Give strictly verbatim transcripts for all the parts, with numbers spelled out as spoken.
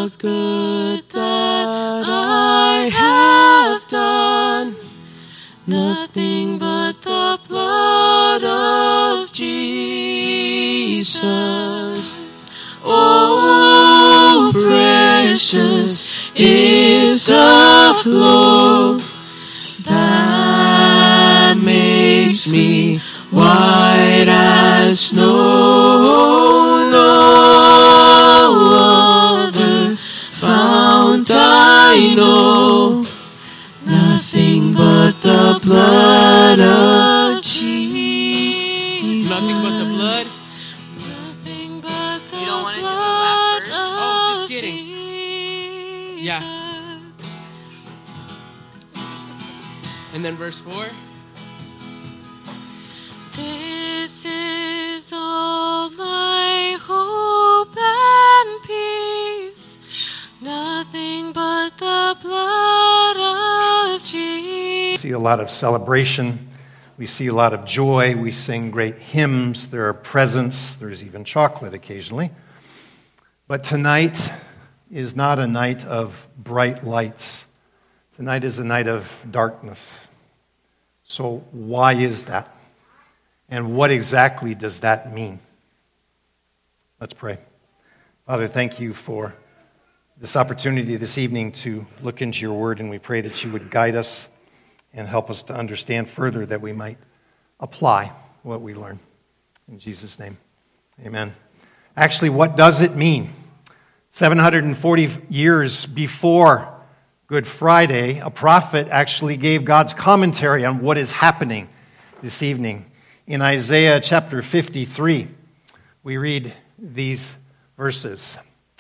what good that I have done. Nothing but the blood of Jesus. Oh, precious is the flow that makes me white as snow. No other fount I know. Nothing but the blood of Jesus. Nothing but the blood. Nothing but the You don't want it to be blood last verse? Oh, just of kidding. Jesus. Yeah. And then verse four. This is all my hope and peace. Nothing but the blood of Jesus. We see a lot of celebration. We see a lot of joy. We sing great hymns. There are presents. There's even chocolate occasionally. But tonight is not a night of bright lights. Tonight is a night of darkness. So why is that? And what exactly does that mean? Let's pray. Father, thank you for this opportunity this evening to look into your word, and we pray that you would guide us and help us to understand further, that we might apply what we learn. In Jesus' name, amen. Actually, what does it mean? seven hundred forty years before Good Friday, a prophet actually gave God's commentary on what is happening this evening. In Isaiah chapter fifty-three, we read these verses.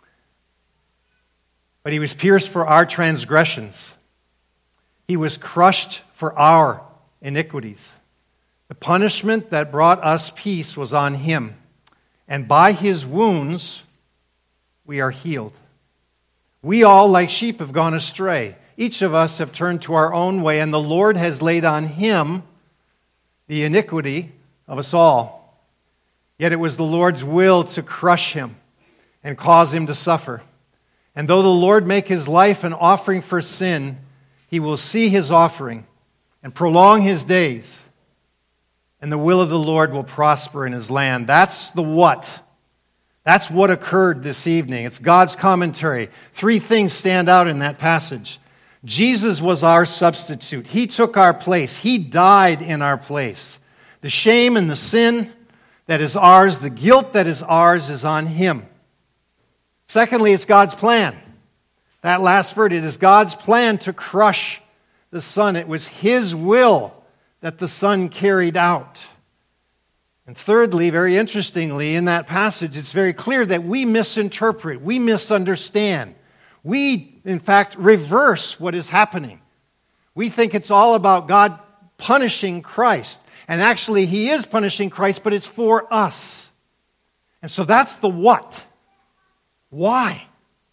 But he was pierced for our transgressions. He was crushed for our iniquities. The punishment that brought us peace was on him, and by his wounds we are healed. We all, like sheep, have gone astray. Each of us have turned to our own way, and the Lord has laid on him the iniquity of us all. Yet it was the Lord's will to crush him and cause him to suffer. And though the Lord make his life an offering for sin, he will see his offering and prolong his days, and the will of the Lord will prosper in his land. That's the what. That's what occurred this evening. It's God's commentary. Three things stand out in that passage. Jesus was our substitute. He took our place. He died in our place. The shame and the sin that is ours, the guilt that is ours, is on him. Secondly, it's God's plan. That last word, it is God's plan to crush the Son. It was his will that the Son carried out. And thirdly, very interestingly, in that passage, it's very clear that we misinterpret, we misunderstand. We, in fact, reverse what is happening. We think it's all about God punishing Christ. And actually, he is punishing Christ, but it's for us. And so that's the what. Why?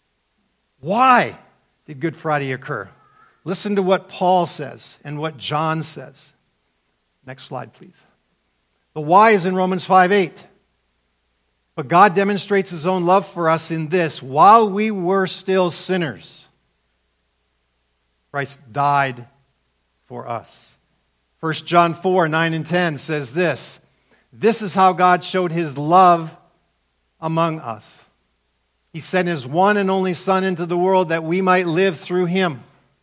Why did Good Friday occur? Listen to what Paul says and what John says. Next slide, please. The why is in Romans five eight. But God demonstrates his own love for us in this: while we were still sinners, Christ died for us. First John four nine and ten says this: this is how God showed his love among us. He sent his one and only Son into the world that we might live through him.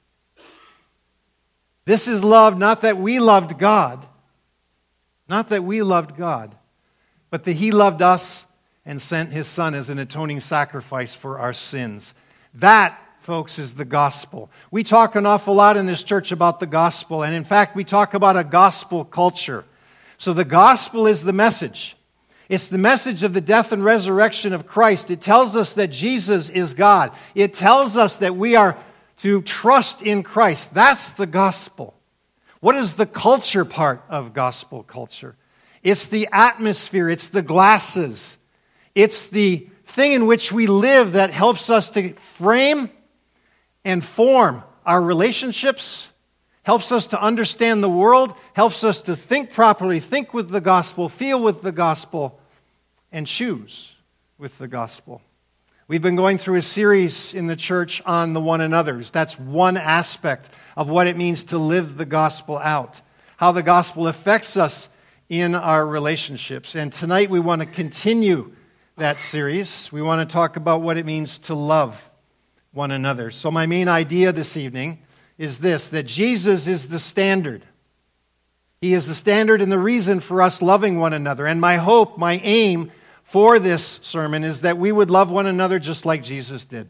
This is love, not that we loved God, not that we loved God, but that he loved us and sent his Son as an atoning sacrifice for our sins. That, folks, is the gospel. We talk an awful lot in this church about the gospel, and in fact, we talk about a gospel culture. So the gospel is the message. It's the message of the death and resurrection of Christ. It tells us that Jesus is God. It tells us that we are to trust in Christ. That's the gospel. What is the culture part of gospel culture? It's the atmosphere. It's the glasses. It's the thing in which we live that helps us to frame and form our relationships, helps us to understand the world, helps us to think properly, think with the gospel, feel with the gospel, and choose with the gospel. We've been going through a series in the church on the one another's. That's one aspect of what it means to live the gospel out, how the gospel affects us in our relationships. And tonight we want to continue that series. We want to talk about what it means to love one another. So my main idea this evening is this, that Jesus is the standard. He is the standard and the reason for us loving one another. And my hope, my aim for this sermon is that we would love one another just like Jesus did.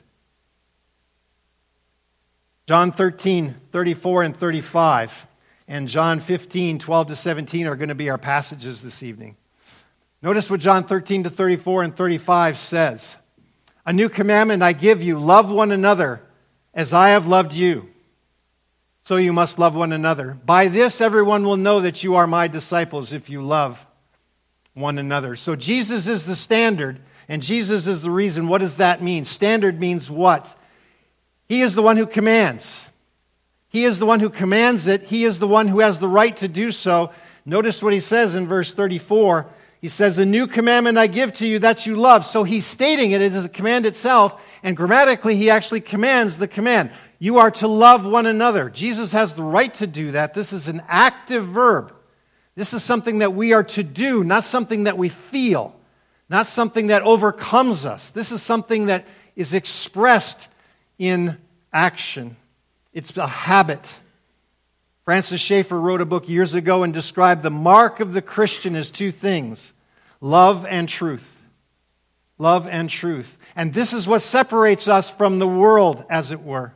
John thirteen, thirty-four and thirty-five, and John fifteen, twelve to seventeen are going to be our passages this evening. Notice what John thirteen to thirty-four and thirty-five says. A new commandment I give you, love one another as I have loved you. So you must love one another. By this everyone will know that you are my disciples if you love one another. So Jesus is the standard, and Jesus is the reason. What does that mean? Standard means what? He is the one who commands. He is the one who commands it. He is the one who has the right to do so. Notice what he says in verse thirty-four. He says, a new commandment I give to you that you love. So he's stating it as a command itself, and grammatically he actually commands the command. You are to love one another. Jesus has the right to do that. This is an active verb. This is something that we are to do, not something that we feel, not something that overcomes us. This is something that is expressed in action. It's a habit. Francis Schaeffer wrote a book years ago and described the mark of the Christian as two things, love and truth. Love and truth. And this is what separates us from the world, as it were.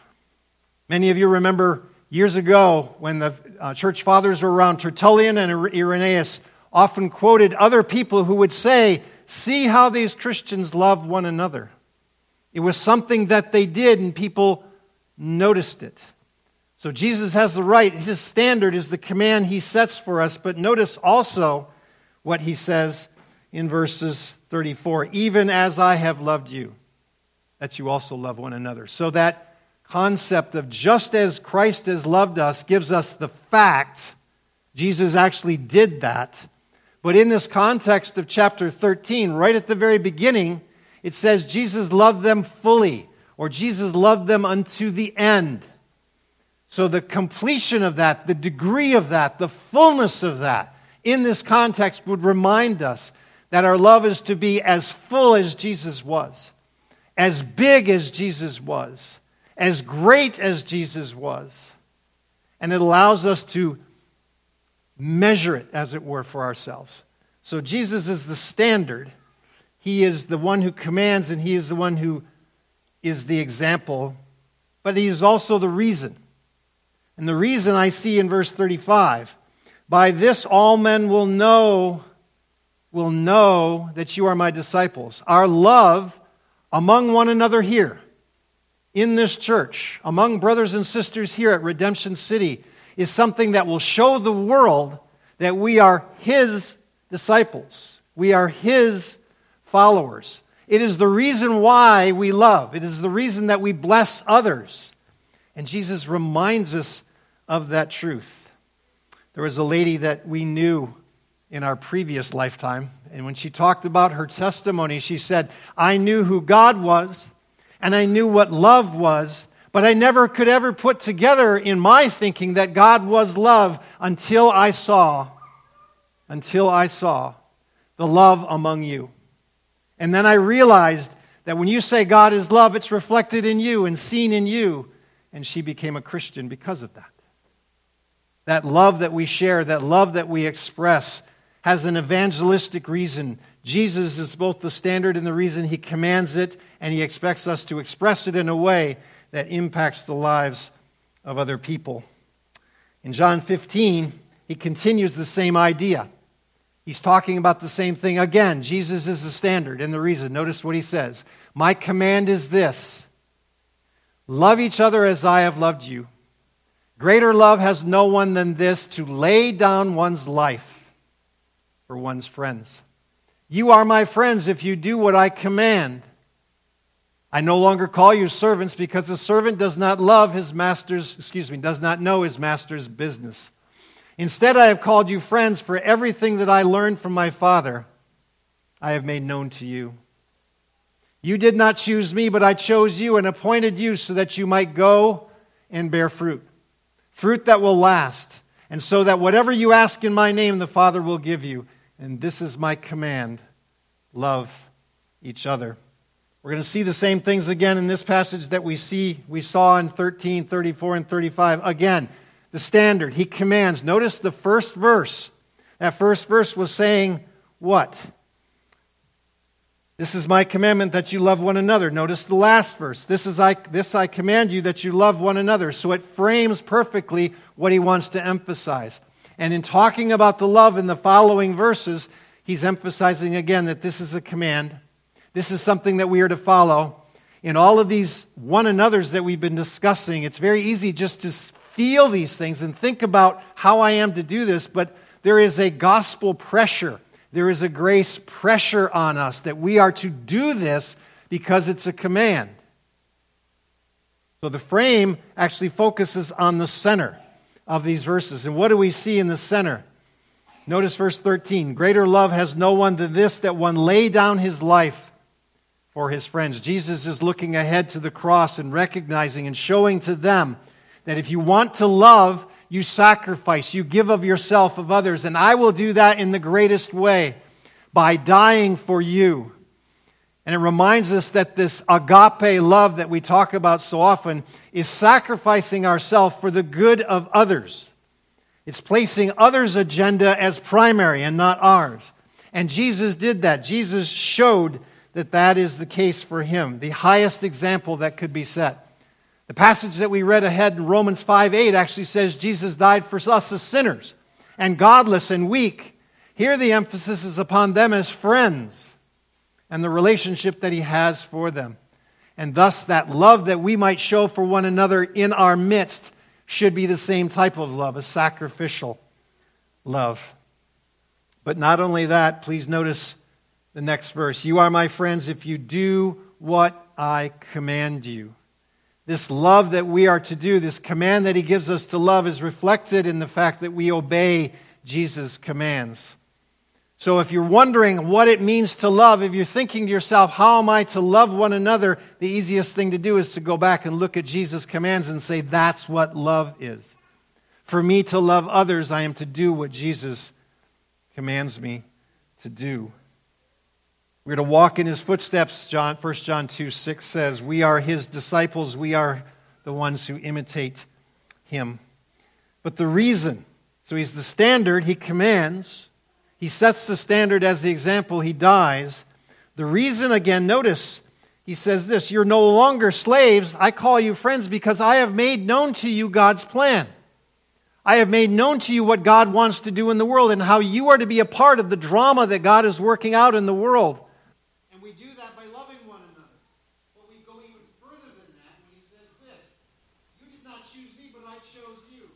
Many of you remember years ago when the uh, church fathers were around, Tertullian and Irenaeus often quoted other people who would say, see how these Christians love one another. It was something that they did and people noticed it. So Jesus has the right. His standard is the command he sets for us. But notice also what he says in verses thirty-four. Even as I have loved you, that you also love one another. So that concept of just as Christ has loved us gives us the fact Jesus actually did that. But in this context of chapter thirteen, right at the very beginning, it says Jesus loved them fully, or Jesus loved them unto the end. So the completion of that, the degree of that, the fullness of that, in this context would remind us that our love is to be as full as Jesus was, as big as Jesus was, as great as Jesus was. And it allows us to measure it, as it were, for ourselves. So Jesus is the standard. He is the one who commands, and he is the one who is the example. But he is also the reason. And the reason I see in verse thirty-five, by this all men will know, will know that you are my disciples. Our love among one another here, in this church, among brothers and sisters here at Redemption City, is something that will show the world that we are his disciples. We are his followers. It is the reason why we love. It is the reason that we bless others. And Jesus reminds us of that truth. There was a lady that we knew in our previous lifetime, and when she talked about her testimony, she said, I knew who God was, and I knew what love was, but I never could ever put together in my thinking that God was love until I saw, until I saw the love among you. And then I realized that when you say God is love, it's reflected in you and seen in you. And she became a Christian because of that. That love that we share, that love that we express, has an evangelistic reason. Jesus is both the standard and the reason he commands it, and he expects us to express it in a way that impacts the lives of other people. In John fifteen, he continues the same idea. He's talking about the same thing again. Jesus is the standard and the reason. Notice what he says. My command is this: love each other as I have loved you. Greater love has no one than this, to lay down one's life for one's friends. You are my friends if you do what I command. I no longer call you servants, because the servant does not love his master's, excuse me, does not know his master's business. Instead, I have called you friends, for everything that I learned from my Father, I have made known to you. You did not choose me, but I chose you and appointed you so that you might go and bear fruit. Fruit that will last. And so that whatever you ask in my name, the Father will give you. And this is my command. Love each other. We're going to see the same things again in this passage that we see, we saw in thirteen, thirty-four, and thirty-five. Again, the standard. He commands. Notice the first verse. That first verse was saying what? This is my commandment that you love one another. Notice the last verse. This is I this I command you that you love one another. So it frames perfectly what he wants to emphasize. And in talking about the love in the following verses, he's emphasizing again that this is a command. This is something that we are to follow. In all of these one another's that we've been discussing, it's very easy just to feel these things and think about how I am to do this, but there is a gospel pressure. There is a grace pressure on us that we are to do this because it's a command. So the frame actually focuses on the center of these verses. And what do we see in the center? Notice verse thirteen. Greater love has no one than this, that one lay down his life for his friends. Jesus is looking ahead to the cross and recognizing and showing to them that if you want to love, you sacrifice, you give of yourself, of others. And I will do that in the greatest way, by dying for you. And it reminds us that this agape love that we talk about so often is sacrificing ourselves for the good of others. It's placing others' agenda as primary and not ours. And Jesus did that. Jesus showed that that is the case for him, the highest example that could be set. The passage that we read ahead in Romans five eight actually says Jesus died for us as sinners and godless and weak. Here the emphasis is upon them as friends and the relationship that he has for them. And thus that love that we might show for one another in our midst should be the same type of love, a sacrificial love. But not only that, please notice the next verse. You are my friends if you do what I command you. This love that we are to do, this command that he gives us to love, is reflected in the fact that we obey Jesus' commands. So if you're wondering what it means to love, if you're thinking to yourself, how am I to love one another? The easiest thing to do is to go back and look at Jesus' commands and say, that's what love is. For me to love others, I am to do what Jesus commands me to do. We're to walk in his footsteps. John, First John two six says, we are his disciples. We are the ones who imitate him. But the reason, so he's the standard, he commands. He sets the standard as the example, he dies. The reason, again, notice, he says this, you're no longer slaves. I call you friends because I have made known to you God's plan. I have made known to you what God wants to do in the world and how you are to be a part of the drama that God is working out in the world. We do that by loving one another. But we go even further than that when he says this. You did not choose me, but I chose you.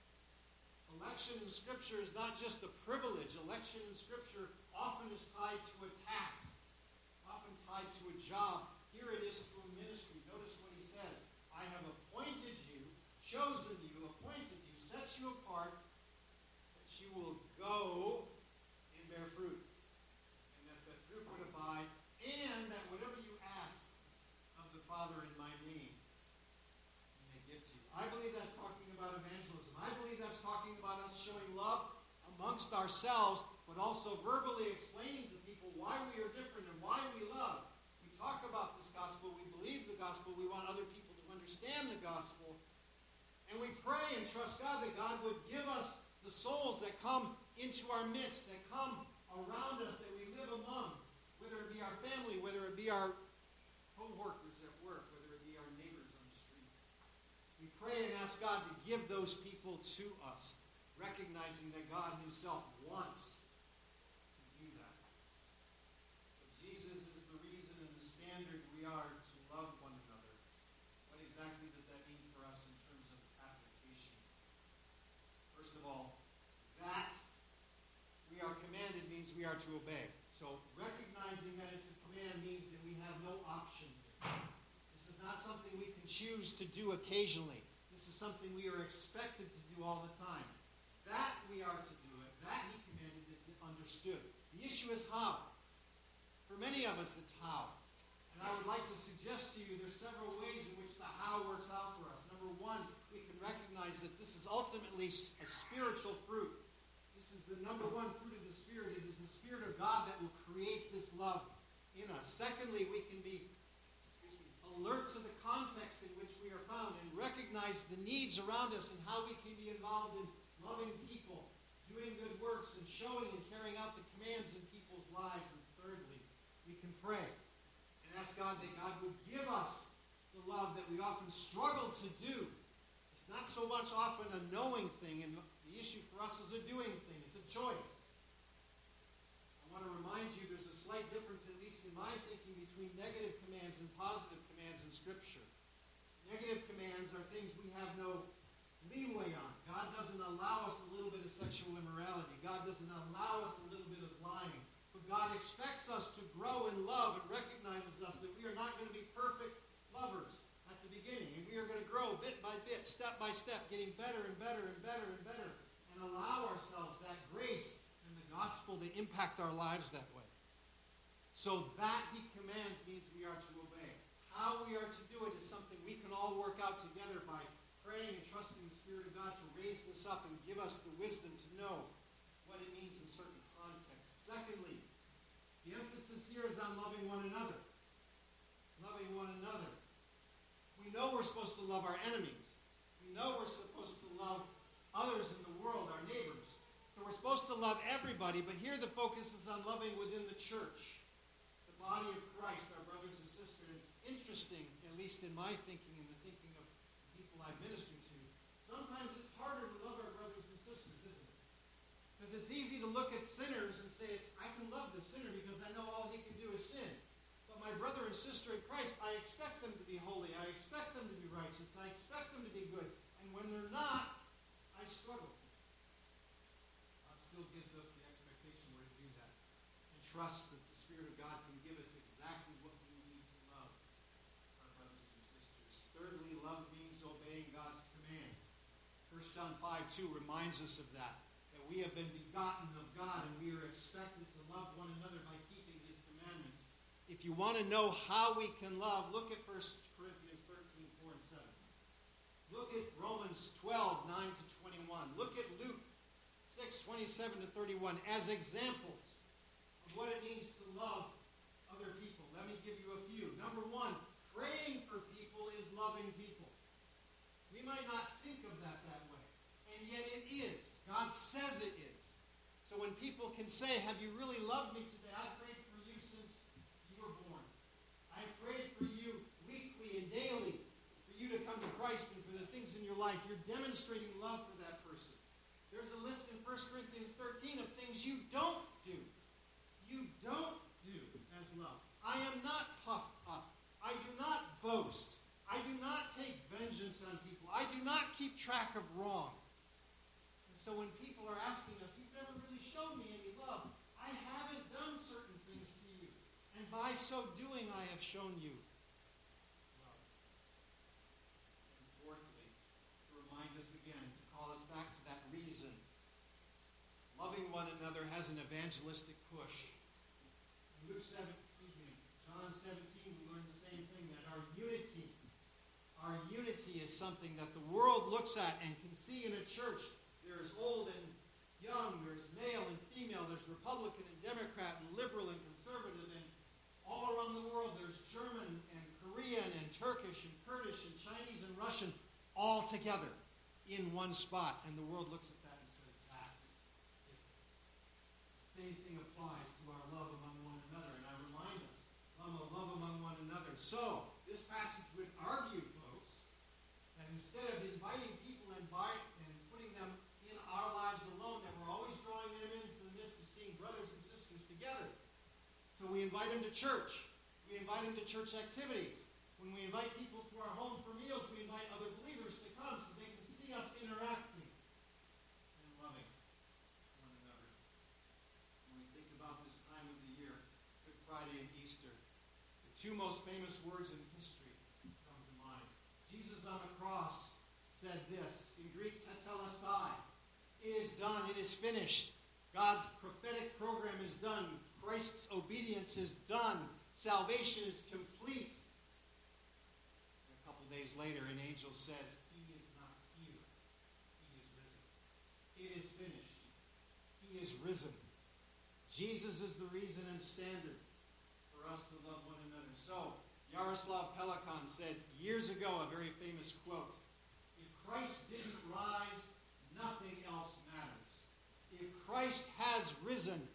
Election in Scripture is not just a privilege. Election in Scripture often is tied to a task, often tied to a job. Here it is to a ministry. Notice what he says. I have appointed you, chosen you, appointed you, set you apart, that you will go and bear fruit. And that the fruit would abide. And that whatever you ask of the Father in my name, he may give to you. I believe that's talking about evangelism. I believe that's talking about us showing love amongst ourselves, but also verbally explaining to people why we are different and why we love. We talk about this gospel. We believe the gospel. We want other people to understand the gospel. And we pray and trust God that God would give us the souls that come into our midst, that come around us, that we live among. Whether it be our family, whether it be our co-workers at work, whether it be our neighbors on the street. We pray and ask God to give those people to us, recognizing that God himself wants to do that. So Jesus is the reason and the standard we are to love one another. What exactly does that mean for us in terms of application? First of all, that we are commanded means we are to obey. So recognizing that it's a command means that we have no option. This is not something we can choose to do occasionally. This is something we are expected to do all the time. That we are to do it. That he commanded is understood. The issue is how. For many of us, it's how. And I would like to suggest to you there's several ways in which the how works out for us. Number one, we can recognize that this is ultimately a spiritual fruit. This is the number one fruit of the Spirit. It is the Spirit of God that will create this love in us. Secondly, we can be excuse me, alert to the context in which we are found and recognize the needs around us and how we can be involved in loving people, doing good works, and showing and carrying out the commands in people's lives. And thirdly, we can pray and ask God that God would give us the love that we often struggle to do. It's not so much often a knowing thing, and the issue for us is a doing thing. It's a choice. I want to remind you there's a slight difference, at least in my thinking, between negative commands and positive commands in Scripture. Negative commands are things we have no leeway on. God doesn't allow us a little bit of sexual immorality. God doesn't allow us a little bit of lying. But God expects us to grow in love and recognizes us that we are not going to be perfect lovers at the beginning. And we are going to grow bit by bit, step by step, getting better and better and better and better, and allow ourselves that grace and the gospel to impact our lives that way. So that He commands means we are to obey. How we are to do it is something we can all work out together by praying and trusting the Spirit of God to raise this up and give us the wisdom to know what it means in certain contexts. Secondly, the emphasis here is on loving one another. Loving one another. We know we're supposed to love our enemies. We know we're supposed to love others in the world, our neighbors. So we're supposed to love everybody, but here the focus is on loving within the church, the body of Christ, our brothers and sisters. It's interesting, at least in my thinking and the thinking of people I've ministered to, sometimes it's harder to love our brothers and sisters, isn't it? Because it's easy to look at sinners and say, I can love the sinner because I know all he can do is sin. But my brother and sister in Christ, I expect them to be holy. I expect them to be righteous. I expect them to be good. And when they're not, I struggle. God still gives us the expectation we're to do that. And trust that the Spirit of God can give us exactly what we need to love our brothers and sisters. Thirdly, love means obeying God's commands. First John five two reminds us of that. That we have been begotten of God and we are expected to love one another by keeping His commandments. If you want to know how we can love, look at First Corinthians thirteen, four and seven. Look at Romans twelve, nine to twenty-one. Look at Luke six, twenty-seven to thirty-one as examples of what it means to love other people. Let me give you a few. Number one, praying for people is loving people. We might not think of that that way, and yet it is. God says it is. So when people can say, have you really loved me today? I've prayed for you since you were born. I've prayed for you weekly and daily for you to come to Christ and for the things in your life. You're demonstrating love for that person. There's a list in First Corinthians thirteen of things you don't do. You don't do as love. I am not puffed up. I do not boast. I do not take vengeance on people. I do not keep track of wrong. And so when people are asking us, you've never really shown me any love. I haven't done certain things to you. And by so doing, I have shown you love. And fourthly, to remind us again, to call us back to that reason. Loving one another has an evangelistic push. In Luke seven, excuse me, John seventeen, we learn the same thing, that our unity, our unity is something that the world looks at and can see in a church. There's old and young, there's male and female, there's Republican and Democrat and liberal and conservative, and all around the world there's German and Korean and Turkish and Kurdish and Chinese and Russian all together in one spot. And the world looks at that and says, that's it. The same thing applies to our love among one another. And I remind us, love, love among one another. So, this passage would argue, folks, that instead of inviting people and, by, and putting them in our lives alone, that we're always drawing them into the midst of seeing brothers and sisters together. So we invite them to church. We invite them to church activities. When we invite people to our home for meals, we invite other believers to come so they can see us interacting and loving one another. When we think about this time of the year, Good Friday and Easter, the two most famous words in history come to mind. Jesus on the cross said this, in Greek, tetelestai. It is done. It is finished. God's prophetic program is done. Christ's obedience is done. salvation is complete. And a couple days later, an angel says, he is not here. He is risen. It is finished. He is risen. Jesus is the reason and standard for us to love one another. So, Yaroslav Pelikan said years ago a very famous quote, if Christ didn't rise, nothing else matters. If Christ has risen,